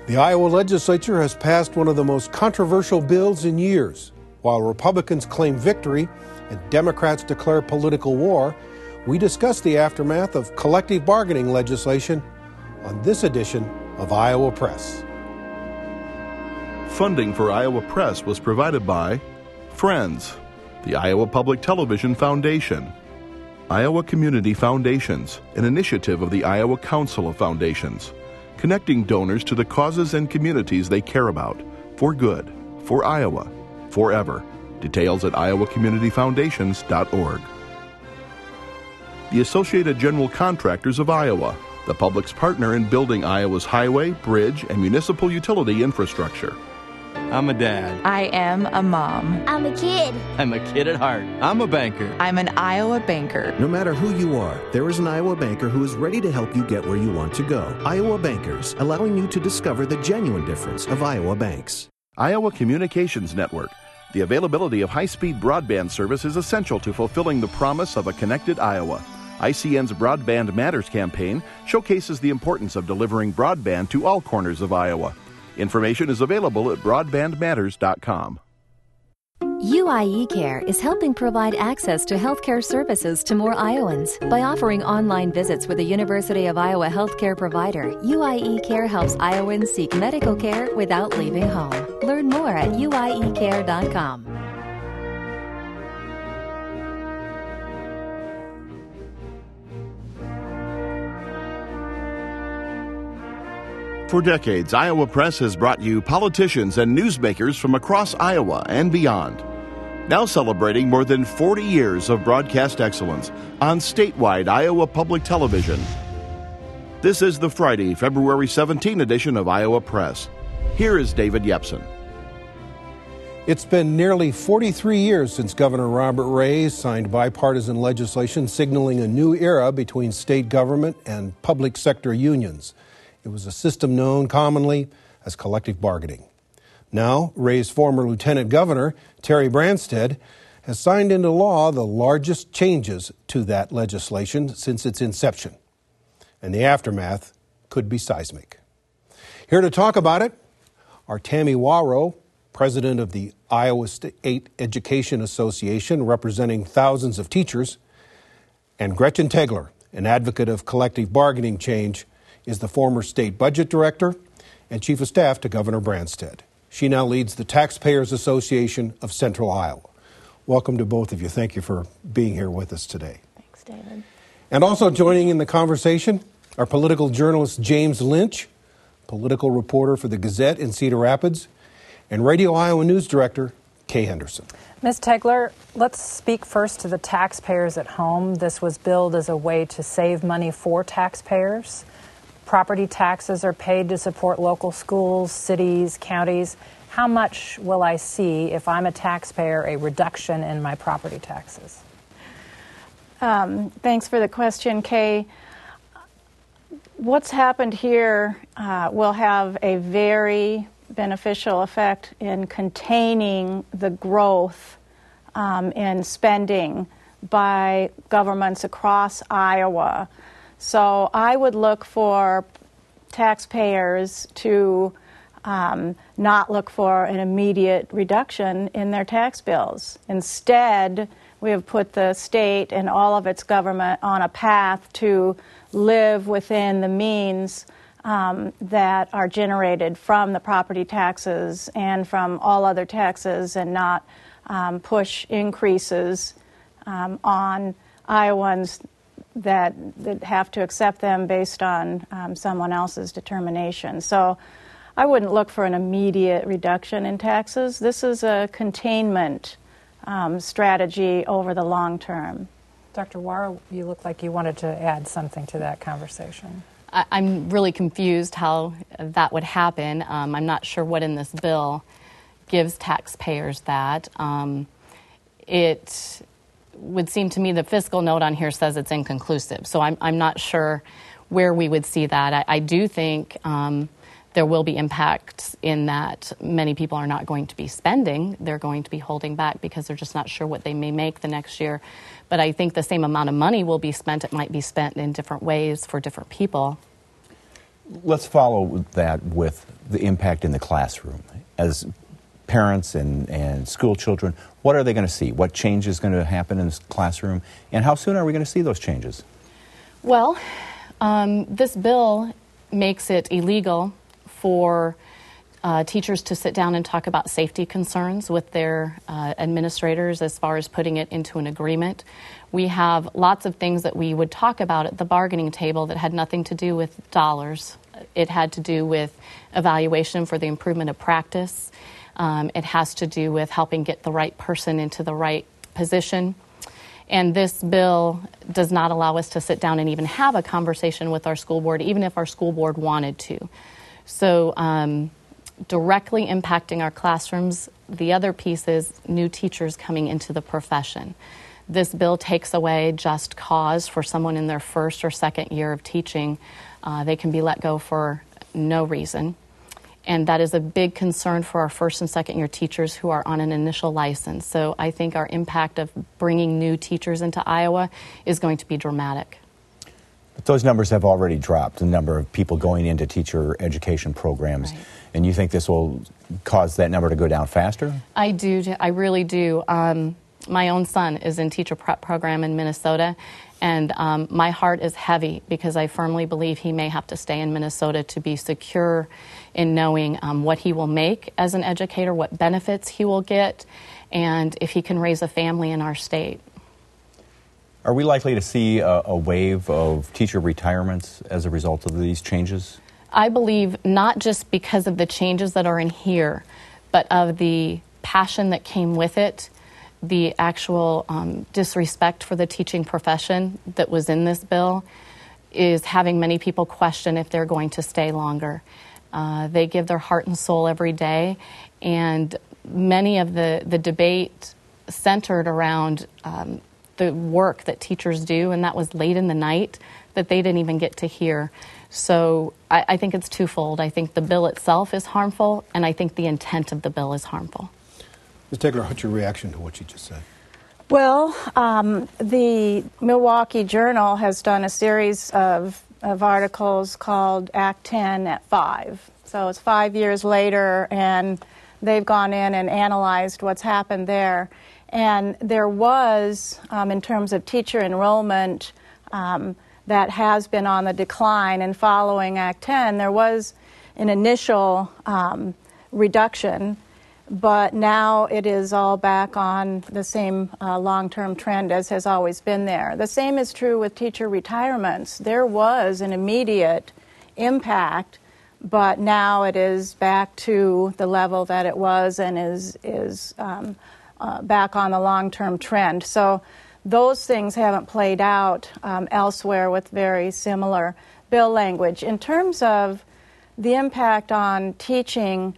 The Iowa legislature has passed one of the most controversial bills in years. While Republicans claim victory and Democrats declare political war, we discuss the aftermath of collective bargaining legislation on this edition of Iowa Press. Funding for Iowa Press was provided by Friends, the Iowa Public Television Foundation, Iowa Community Foundations, an initiative of the Iowa Council of Foundations, connecting donors to the causes and communities they care about, for good, for Iowa, forever. Details at iowacommunityfoundations.org. The Associated General Contractors of Iowa, the public's partner in building Iowa's highway, bridge, and municipal utility infrastructure. I'm a dad. I am a mom. I'm a kid. I'm a kid at heart. I'm a banker. I'm an Iowa banker. No matter who you are, there is an Iowa banker who is ready to help you get where you want to go. Iowa Bankers, allowing you to discover the genuine difference of Iowa banks. Iowa Communications Network. The availability of high-speed broadband service is essential to fulfilling the promise of a connected Iowa. ICN's Broadband Matters campaign showcases the importance of delivering broadband to all corners of Iowa. Information is available at broadbandmatters.com. UIE Care is helping provide access to healthcare services to more Iowans. By offering online visits with a University of Iowa healthcare provider, UIE Care helps Iowans seek medical care without leaving home. Learn more at uiecare.com. For decades, Iowa Press has brought you politicians and newsmakers from across Iowa and beyond. Now celebrating more than 40 years of broadcast excellence on statewide Iowa Public Television. This is the Friday, February 17 edition of Iowa Press. Here is David Yepsen. It's been nearly 43 years since Governor Robert Ray signed bipartisan legislation signaling a new era between state government and public sector unions. It was a system known commonly as collective bargaining. Now, Ray's former lieutenant governor, Terry Branstad, has signed into law the largest changes to that legislation since its inception. And the aftermath could be seismic. Here to talk about it are Tammy Wawrow, president of the Iowa State Education Association, representing thousands of teachers, and Gretchen Tegler, an advocate of collective bargaining change, is the former state budget director and chief of staff to Governor Branstad. She now leads the Taxpayers Association of Central Iowa. Welcome to both of you. Thank you for being here with us today. Thanks, David. And also joining in the conversation are political journalist James Lynch, political reporter for the Gazette in Cedar Rapids, and Radio Iowa News Director Kay Henderson. Ms. Tegler, let's speak first to the taxpayers at home. This was billed as a way to save money for taxpayers. Property taxes are paid to support local schools, cities, counties. How much will I see, if I'm a taxpayer, a reduction in my property taxes? Thanks for the question, Kay. What's happened here will have a very beneficial effect in containing the growth in spending by governments across Iowa. So I would look for taxpayers to not look for an immediate reduction in their tax bills. Instead, we have put the state and all of its government on a path to live within the means that are generated from the property taxes and from all other taxes, and not push increases on Iowans that have to accept them based on someone else's determination. So I wouldn't look for an immediate reduction in taxes. This is a containment strategy over the long term. Dr. Wawrow, you look like you wanted to add something to that conversation. I'm really confused how that would happen. I'm not sure what in this bill gives taxpayers that. It would seem to me the fiscal note on here says it's inconclusive. So I'm not sure where we would see that. I do think there will be impacts in that many people are not going to be spending. They're going to be holding back because they're just not sure what they may make the next year. But I think the same amount of money will be spent. It might be spent in different ways for different people. Let's follow that with the impact in the classroom. As parents and school children, what are they going to see? What change is going to happen in this classroom? And how soon are we going to see those changes? Well, this bill makes it illegal for teachers to sit down and talk about safety concerns with their administrators as far as putting it into an agreement. We have lots of things that we would talk about at the bargaining table that had nothing to do with dollars. It had to do with evaluation for the improvement of practice. It has to do with helping get the right person into the right position. And this bill does not allow us to sit down and even have a conversation with our school board, even if our school board wanted to. So directly impacting our classrooms, the other piece is new teachers coming into the profession. This bill takes away just cause for someone in their first or second year of teaching. They can be let go for no reason. And that is a big concern for our first and second year teachers who are on an initial license. So I think our impact of bringing new teachers into Iowa is going to be dramatic. But those numbers have already dropped, the number of people going into teacher education programs. Right. And you think this will cause that number to go down faster? I do. I really do. My own son is in teacher prep program in Minnesota, and my heart is heavy because I firmly believe he may have to stay in Minnesota to be secure in knowing what he will make as an educator, what benefits he will get, and if he can raise a family in our state. Are we likely to see a wave of teacher retirements as a result of these changes? I believe not just because of the changes that are in here, but of the passion that came with it, the actual disrespect for the teaching profession that was in this bill is having many people question if they're going to stay longer. They give their heart and soul every day, and many of the debate centered around the work that teachers do, and that was late in the night that they didn't even get to hear. So I think it's twofold. I think the bill itself is harmful, and I think the intent of the bill is harmful. Ms. Taylor, what's your reaction to what you just said? Well, the Milwaukee Journal has done a series of articles called Act 10 at 5. So it's 5 years later, and they've gone in and analyzed what's happened there. And there was, in terms of teacher enrollment, that has been on the decline. And following Act 10, there was an initial reduction, but now it is all back on the same long-term trend as has always been there. The same is true with teacher retirements. There was an immediate impact, but now it is back to the level that it was and is back on the long-term trend. So those things haven't played out elsewhere with very similar bill language. In terms of the impact on teaching,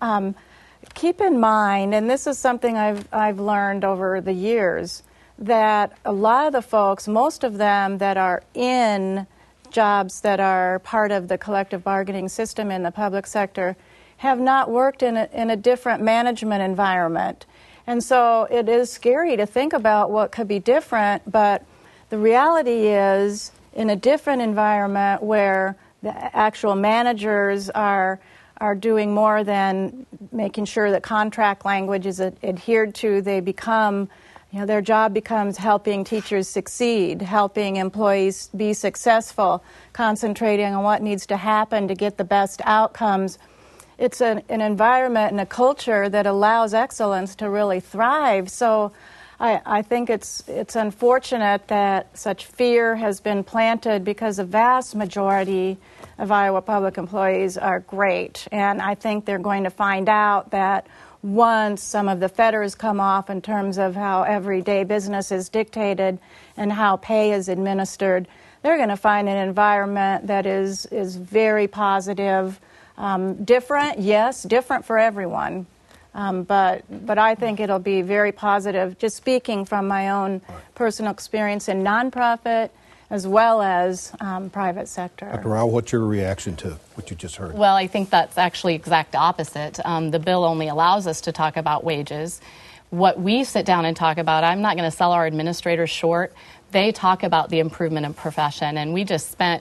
keep in mind, and this is something I've learned over the years, that a lot of the folks, most of them that are in jobs that are part of the collective bargaining system in the public sector, have not worked in a different management environment. And so it is scary to think about what could be different, but the reality is, in a different environment where the actual managers are doing more than making sure that contract language is adhered to, they become, their job becomes helping teachers succeed, helping employees be successful, concentrating on what needs to happen to get the best outcomes. It's an environment and a culture that allows excellence to really thrive. So I think it's unfortunate that such fear has been planted because the vast majority of Iowa public employees are great. And I think they're going to find out that once some of the fetters come off in terms of how everyday business is dictated and how pay is administered, they're going to find an environment that is very positive. Different, yes, different for everyone, but I think it'll be very positive, just speaking from my own personal experience in nonprofit as well as private sector. Dr. Rao, what's your reaction to what you just heard? Well, I think that's actually exact opposite. The bill only allows us to talk about wages. What we sit down and talk about, I'm not going to sell our administrators short. They talk about the improvement of profession, and we just spent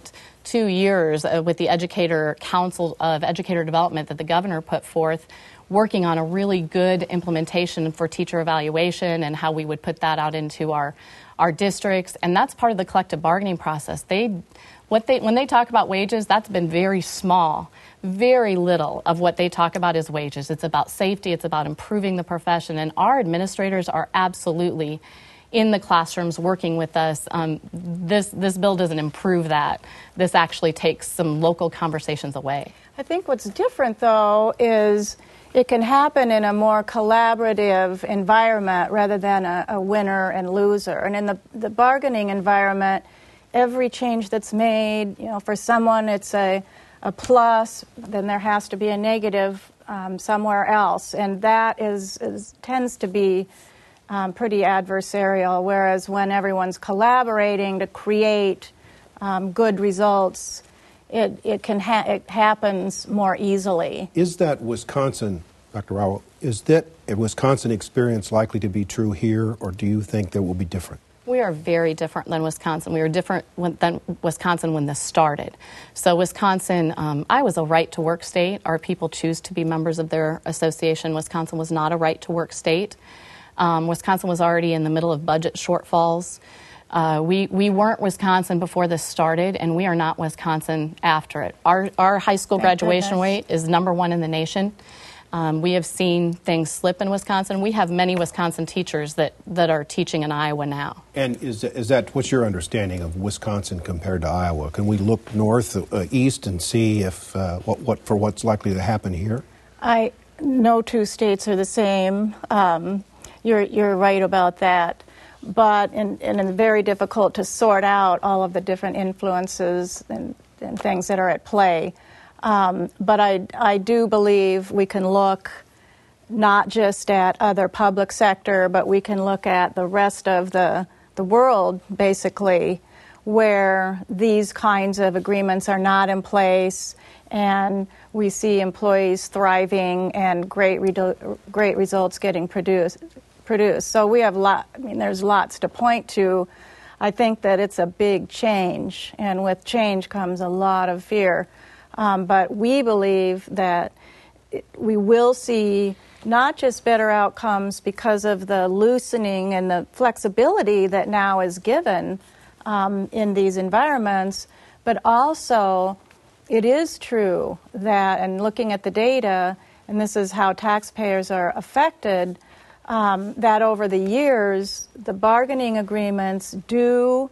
2 years with the Educator Council of Educator Development that the governor put forth, working on a really good implementation for teacher evaluation and how we would put that out into our districts. And that's part of the collective bargaining process. When they talk about wages, that's been very small. Very little of what they talk about is wages. It's about safety. It's about improving the profession. And our administrators are absolutely in the classrooms working with us. This bill doesn't improve that. This actually takes some local conversations away. I think what's different, though, is it can happen in a more collaborative environment rather than a winner and loser. And in the bargaining environment, every change that's made, for someone it's a plus, then there has to be a negative somewhere else. And that tends to be pretty adversarial, whereas when everyone's collaborating to create good results, it happens more easily. Is that Wisconsin, Dr. Rao, is that a Wisconsin experience likely to be true here, or do you think that will be different? We are very different than Wisconsin. We were different than Wisconsin when this started. So Wisconsin, Iowa's a right-to-work state. Our people choose to be members of their association. Wisconsin was not a right-to-work state. Wisconsin was already in the middle of budget shortfalls. We weren't Wisconsin before this started, and we are not Wisconsin after it. Our high school graduation rate is #1 in the nation. We have seen things slip in Wisconsin. We have many Wisconsin teachers that are teaching in Iowa now. And is that what's your understanding of Wisconsin compared to Iowa? Can we look north, east, and see if what's likely to happen here? No two states are the same. You're right about that. But and it's very difficult to sort out all of the different influences and things that are at play. But I do believe we can look not just at other public sector, but we can look at the rest of the world, basically, where these kinds of agreements are not in place, and we see employees thriving and great results getting produced. So we have there's lots to point to. I think that it's a big change, and with change comes a lot of fear. But we believe that we will see not just better outcomes because of the loosening and the flexibility that now is given in these environments, but also it is true that, and looking at the data, and this is how taxpayers are affected, that over the years, the bargaining agreements do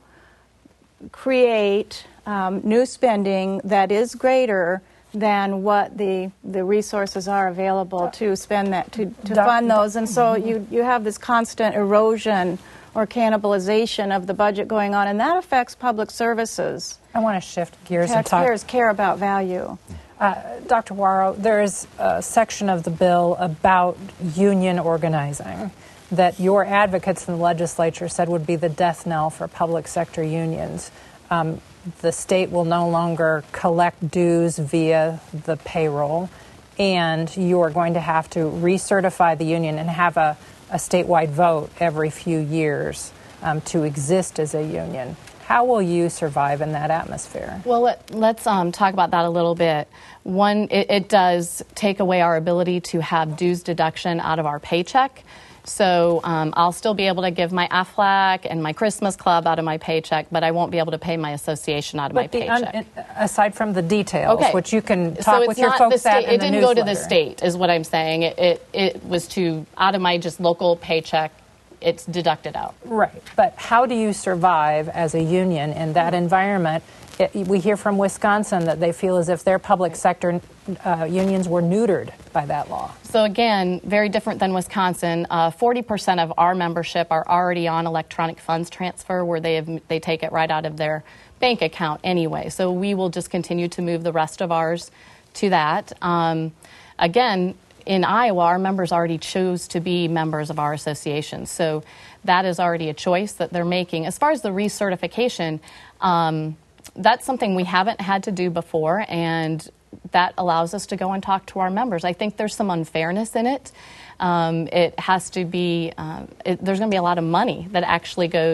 create new spending that is greater than what the resources are available to spend that, to fund those. And so you have this constant erosion or cannibalization of the budget going on, and that affects public services. I want to shift gears and talk. Taxpayers care about value. Dr. Waro, there is a section of the bill about union organizing that your advocates in the legislature said would be the death knell for public sector unions. The state will no longer collect dues via the payroll, and you are going to have to recertify the union and have a statewide vote every few years to exist as a union. How will you survive in that atmosphere? Well, let's talk about that a little bit. One, it does take away our ability to have dues deduction out of our paycheck. So I'll still be able to give my AFLAC and my Christmas Club out of my paycheck, but I won't be able to pay my association out of my paycheck. Aside from the details, okay, which you can talk with your folks at in the It didn't newsletter. go to the state, is what I'm saying. It was out of my just local paycheck. It's deducted out. Right. But how do you survive as a union in that environment? We hear from Wisconsin that they feel as if their public sector unions were neutered by that law. So again, very different than Wisconsin. 40% of our membership are already on electronic funds transfer, where they take it right out of their bank account anyway. So we will just continue to move the rest of ours to that. Again, in Iowa, our members already chose to be members of our association. So that is already a choice that they're making. As far as the recertification, that's something we haven't had to do before, and that allows us to go and talk to our members. I think there's some unfairness in it. It has to be, there's going to be a lot of money that actually goes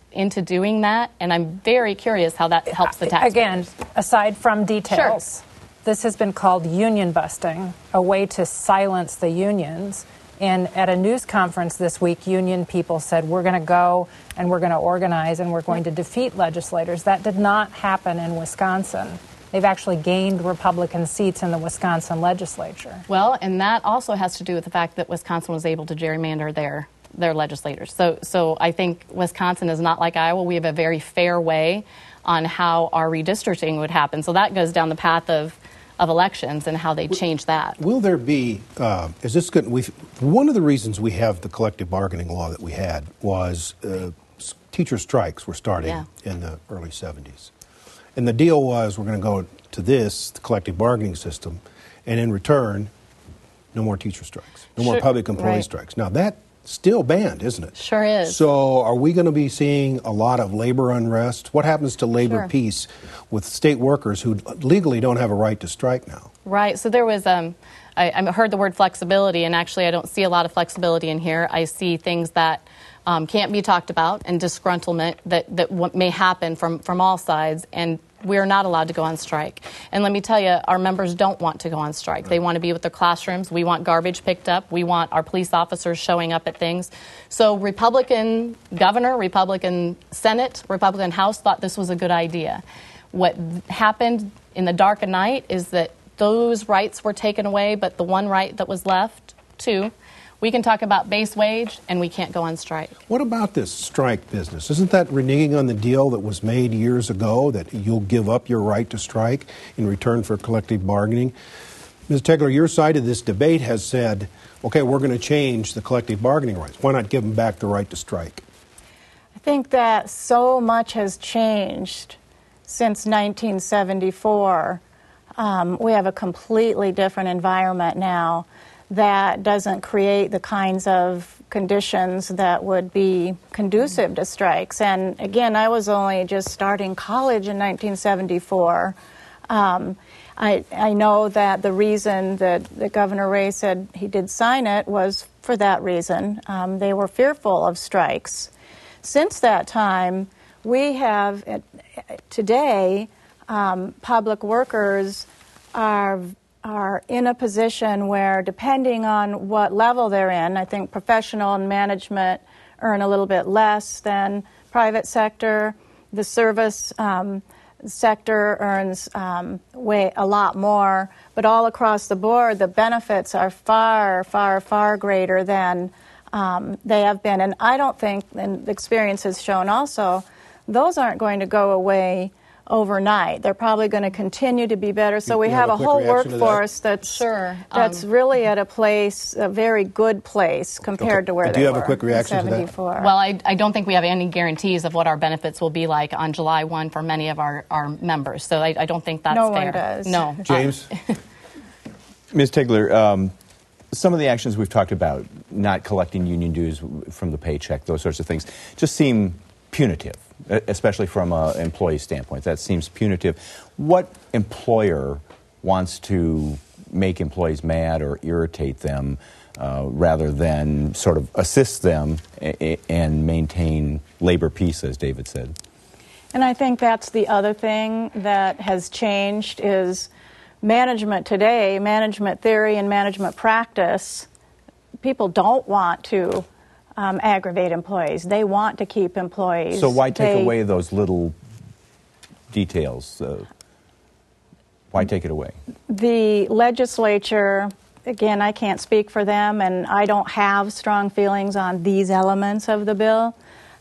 into doing that, and I'm very curious how that helps the taxpayers. Again, aside from details, this has been called union busting, a way to silence the unions. And at a news conference this week, union people said, we're going to go and we're going to organize and we're going to defeat legislators. That did not happen in Wisconsin. They've actually gained Republican seats in the Wisconsin legislature. Well, and that also has to do with the fact that Wisconsin was able to gerrymander their legislators. So I think Wisconsin is not like Iowa. We have a very fair way on how our redistricting would happen. So that goes down the path of elections and how they change that. Will there be, is this good? One of the reasons we have the collective bargaining law that we had was teacher strikes were starting in the early 70s. And the deal was we're going to go to this, the collective bargaining system, and in return, no more teacher strikes, no more public employee strikes. Now, that's still banned, isn't it? Sure is. So are we going to be seeing a lot of labor unrest? What happens to labor peace with state workers who legally don't have a right to strike now? Right. So there was, I heard the word flexibility, and actually I don't see a lot of flexibility in here. I see things that can't be talked about and disgruntlement that may happen from all sides, and we're not allowed to go on strike. And let me tell you, our members don't want to go on strike. They want to be with their classrooms. We want garbage picked up. We want our police officers showing up at things. So Republican governor, Republican Senate, Republican House thought this was a good idea. What happened in the dark of night is that those rights were taken away, but the one right that was left, too, we can talk about base wage, and we can't go on strike. What about this strike business? Isn't that reneging on the deal that was made years ago, that you'll give up your right to strike in return for collective bargaining? Ms. Tegler, your side of this debate has said, okay, we're going to change the collective bargaining rights. Why not give them back the right to strike? I think that so much has changed since 1974. We have a completely different environment now that doesn't create the kinds of conditions that would be conducive to strikes. And again, I was only just starting college in 1974. I know that the reason that Governor Ray said he did sign it was for that reason. They were fearful of strikes. Since that time, we have, today, public workers are in a position where, depending on what level they're in, I think professional and management earn a little bit less than private sector. The service sector earns a lot more, but all across the board, the benefits are far, far, far greater than they have been. And I don't think, and the experience has shown also, those aren't going to go away overnight. They're probably going to continue to be better. So we have a whole workforce that's really at a very good place compared to where they were. Do you have a quick reaction to that? Well, I don't think we have any guarantees of what our benefits will be like on July 1 for many of our members. So I don't think that's fair. No one does. No. James? Ms. Tegler, some of the actions we've talked about, not collecting union dues from the paycheck, those sorts of things, just seem punitive, especially from an employee standpoint. That seems punitive. What employer wants to make employees mad or irritate them rather than sort of assist them and maintain labor peace, as David said? And I think that's the other thing that has changed is management today, management theory and management practice. People don't want to aggravate employees. They want to keep employees. So why take away those little details? Why take it away? The legislature, again, I can't speak for them, and I don't have strong feelings on these elements of the bill.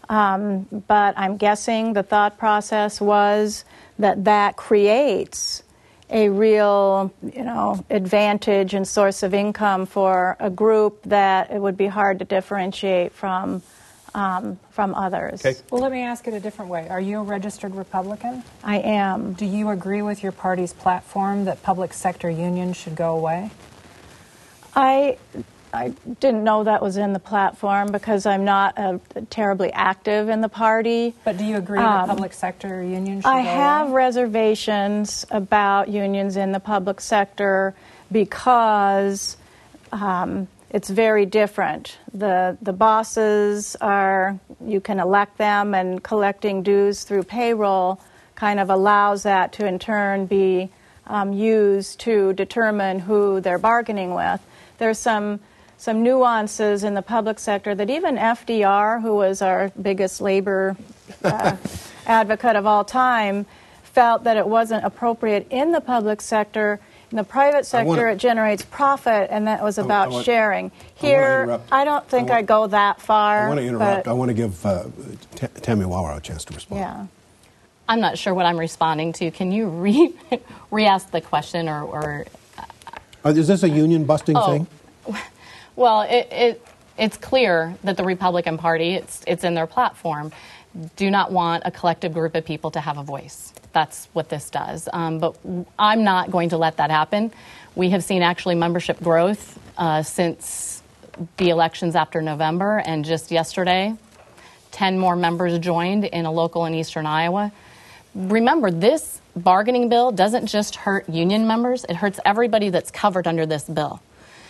But I'm guessing the thought process was that creates a real, advantage and source of income for a group that it would be hard to differentiate from others. Okay. Well, let me ask it a different way. Are you a registered Republican? I am. Do you agree with your party's platform that public sector unions should go away? I didn't know that was in the platform because I'm not terribly active in the party. But do you agree that public sector unions should go away? I have reservations about unions in the public sector because it's very different. The bosses are, you can elect them, and collecting dues through payroll kind of allows that to in turn be used to determine who they're bargaining with. There's some nuances in the public sector that even FDR, who was our biggest labor advocate of all time, felt that it wasn't appropriate in the public sector. In the private sector, it generates profit, and that was about sharing. Here, I don't think I go that far. I want to interrupt. I want to give Tammy Wawrow a chance to respond. Yeah. I'm not sure what I'm responding to. Can you re-ask the question, or is this a union busting thing? Well, it's clear that the Republican Party, it's in their platform, do not want a collective group of people to have a voice. That's what this does. But I'm not going to let that happen. We have seen actually membership growth since the elections after November, and just yesterday, 10 more members joined in a local in eastern Iowa. Remember, this bargaining bill doesn't just hurt union members, it hurts everybody that's covered under this bill.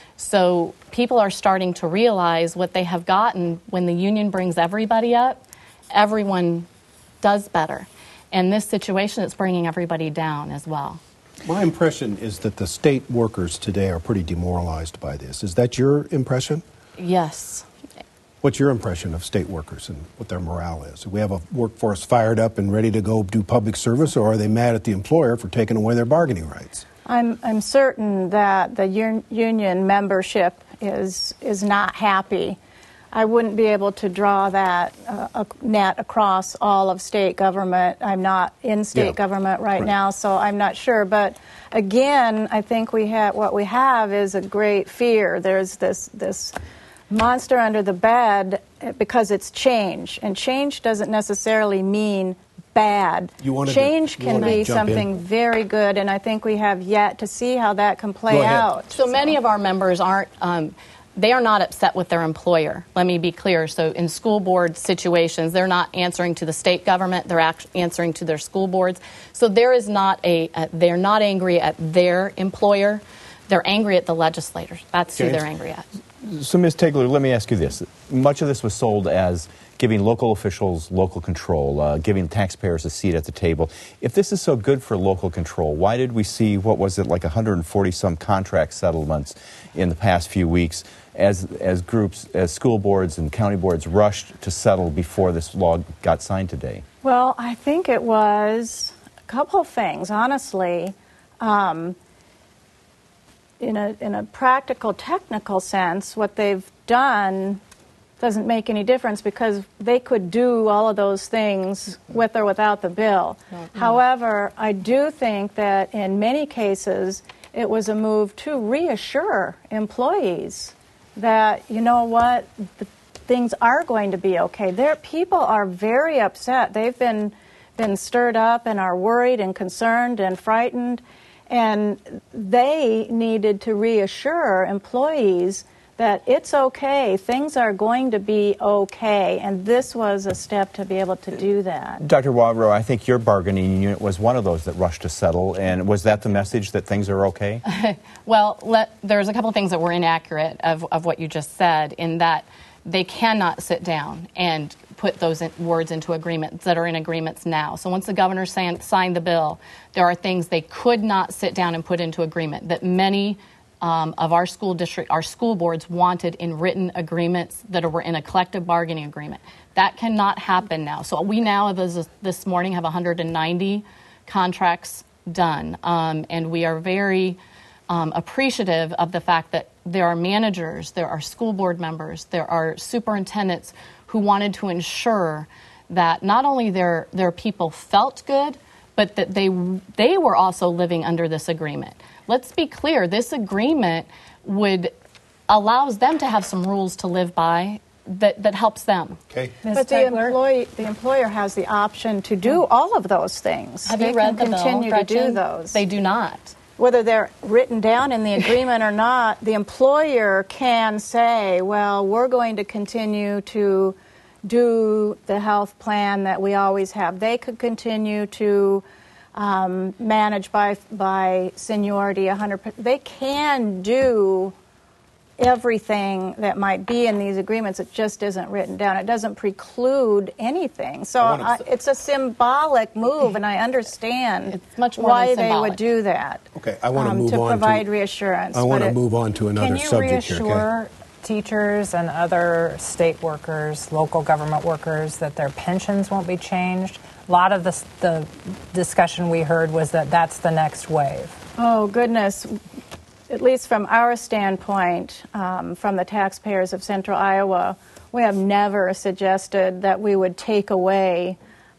So people are starting to realize what they have gotten when the union brings everybody up, everyone does better. And this situation is bringing everybody down as well. My impression is that the state workers today are pretty demoralized by this. Is that your impression? Yes. What's your impression of state workers and what their morale is? Do we have a workforce fired up and ready to go do public service, or are they mad at the employer for taking away their bargaining rights? I'm certain that the union membership is not happy. I wouldn't be able to draw that net across all of state government. I'm not in state government right now, so I'm not sure. But again, I think what we have is a great fear. There's this monster under the bed because it's change, and change doesn't necessarily mean bad. Change can be something very good, and I think we have yet to see how that can play out. So many of our members aren't, they are not upset with their employer. Let me be clear. So in school board situations, they're not answering to the state government, they're answering to their school boards. So there is not they're not angry at their employer, they're angry at the legislators. That's who they're angry at. So, Ms. Tegeler, let me ask you this. Much of this was sold as giving local officials local control, giving taxpayers a seat at the table. If this is so good for local control, why did we see, what was it, like 140-some contract settlements in the past few weeks as school boards and county boards rushed to settle before this law got signed today? Well, I think it was a couple of things, honestly. In a practical, technical sense, what they've done doesn't make any difference because they could do all of those things with or without the bill. Mm-hmm. However, I do think that in many cases it was a move to reassure employees that, you know what, things are going to be okay. People are very upset. They've been stirred up and are worried and concerned and frightened. And they needed to reassure employees that it's okay, things are going to be okay, and this was a step to be able to do that. Dr. Wawrow, I think your bargaining unit was one of those that rushed to settle, and was that the message that things are okay? Well, there's a couple of things that were inaccurate of what you just said, in that they cannot sit down and put those words into agreements that are in agreements now. So once the governor signed the bill, there are things they could not sit down and put into agreement that many of our school boards wanted in written agreements that were in a collective bargaining agreement. That cannot happen now. So we now, this morning, have 190 contracts done, and we are very appreciative of the fact that there are managers, there are school board members, there are superintendents who wanted to ensure that not only their people felt good, but that they were also living under this agreement. Let's be clear, this agreement allows them to have some rules to live by that helps them. Okay. But the employer has the option to do all of those things. Have you read the bill, continue Gretchen? to do those. They do not. Whether they're written down in the agreement or not, the employer can say, well, we're going to continue to do the health plan that we always have. They could continue to manage by seniority 100%. They can do everything that might be in these agreements. It just isn't written down. It doesn't preclude anything. So it's a symbolic move, and I understand it's much more why than they symbolic. would do that. Okay, I want to move on to provide reassurance. I want to move on to another subject here. Can you reassure teachers and other state workers, local government workers, that their pensions won't be changed? A lot of the discussion we heard was that that's the next wave. Oh, goodness. At least from our standpoint, from the taxpayers of Central Iowa, we have never suggested that we would take away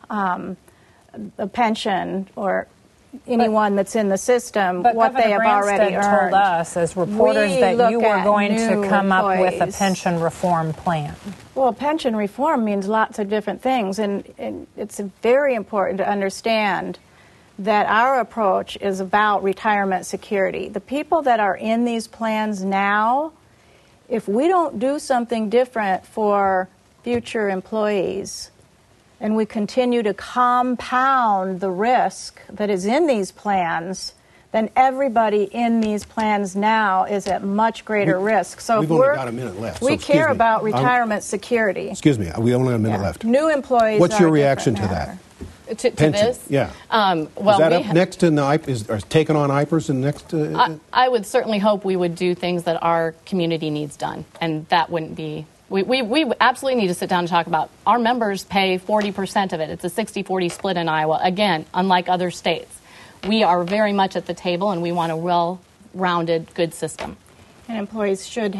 the pension or anyone that's in the system but what they have already earned. Told us as reporters that you were going to come up with a pension reform plan. Well, pension reform means lots of different things, and it's very important to understand that our approach is about retirement security. The people that are in these plans now, if we don't do something different for future employees, and we continue to compound the risk that is in these plans, then everybody in these plans now is at much greater risk. So we've only got a minute left. We care about retirement security. Excuse me, we only have a minute left. New employees. What's your reaction to that? To this? Yeah. Well, is that up next in the is taken on IPERS and next? I would certainly hope we would do things that our community needs done, and that wouldn't be. We absolutely need to sit down and talk about our members pay 40% of it. It's a 60-40 split in Iowa. Again, unlike other states, we are very much at the table, and we want a well-rounded, good system. And members should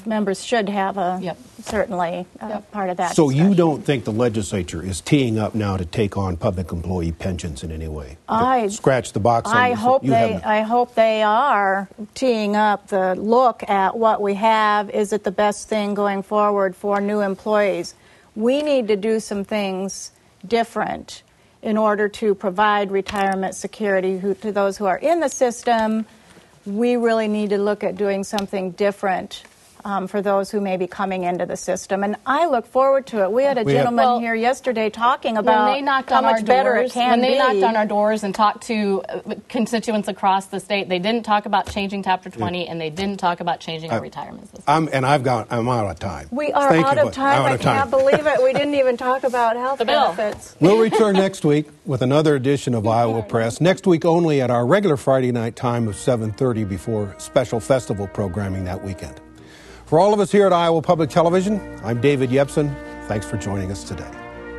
have certainly part of that. So discussion. you don't think the legislature is teeing up now to take on public employee pensions in any way? Scratch the box on I this. hope they are teeing up the look at what we have. Is it the best thing going forward for new employees? We need to do some things different in order to provide retirement security to those who are in the system. We really need to look at doing something different for those who may be coming into the system. And I look forward to it. We had a gentleman here yesterday talking about how much better it can be. When they knocked on our doors and talked to constituents across the state, they didn't talk about changing Chapter 20, and they didn't talk about changing our retirement system. I'm out of time. We are out of time. I can't believe it. We didn't even talk about health benefits. We'll return next week with another edition of Iowa Press. Next week only at our regular Friday night time of 7:30 before special festival programming that weekend. For all of us here at Iowa Public Television, I'm David Yepsen. Thanks for joining us today.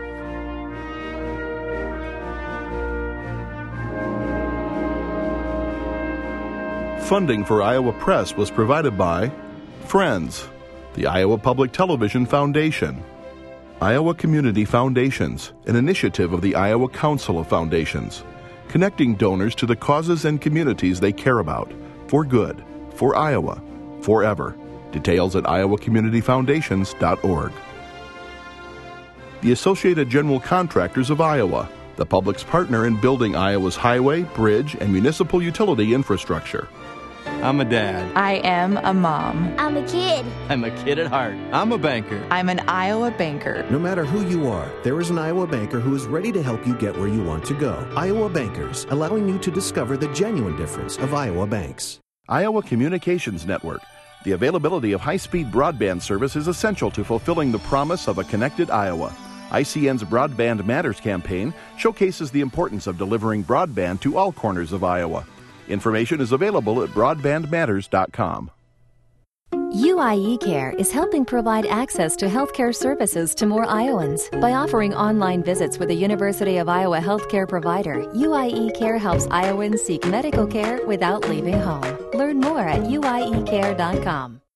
Funding for Iowa Press was provided by Friends, the Iowa Public Television Foundation, Iowa Community Foundations, an initiative of the Iowa Council of Foundations, connecting donors to the causes and communities they care about, for good, for Iowa, forever. Details at iowacommunityfoundations.org. The Associated General Contractors of Iowa, the public's partner in building Iowa's highway, bridge, and municipal utility infrastructure. I'm a dad. I am a mom. I'm a kid. I'm a kid at heart. I'm a banker. I'm an Iowa banker. No matter who you are, there is an Iowa banker who is ready to help you get where you want to go. Iowa Bankers, allowing you to discover the genuine difference of Iowa banks. Iowa Communications Network. The availability of high-speed broadband service is essential to fulfilling the promise of a connected Iowa. ICN's Broadband Matters campaign showcases the importance of delivering broadband to all corners of Iowa. Information is available at broadbandmatters.com. UIE Care is helping provide access to healthcare services to more Iowans. By offering online visits with a University of Iowa healthcare provider, UIE Care helps Iowans seek medical care without leaving home. Learn more at uiecare.com.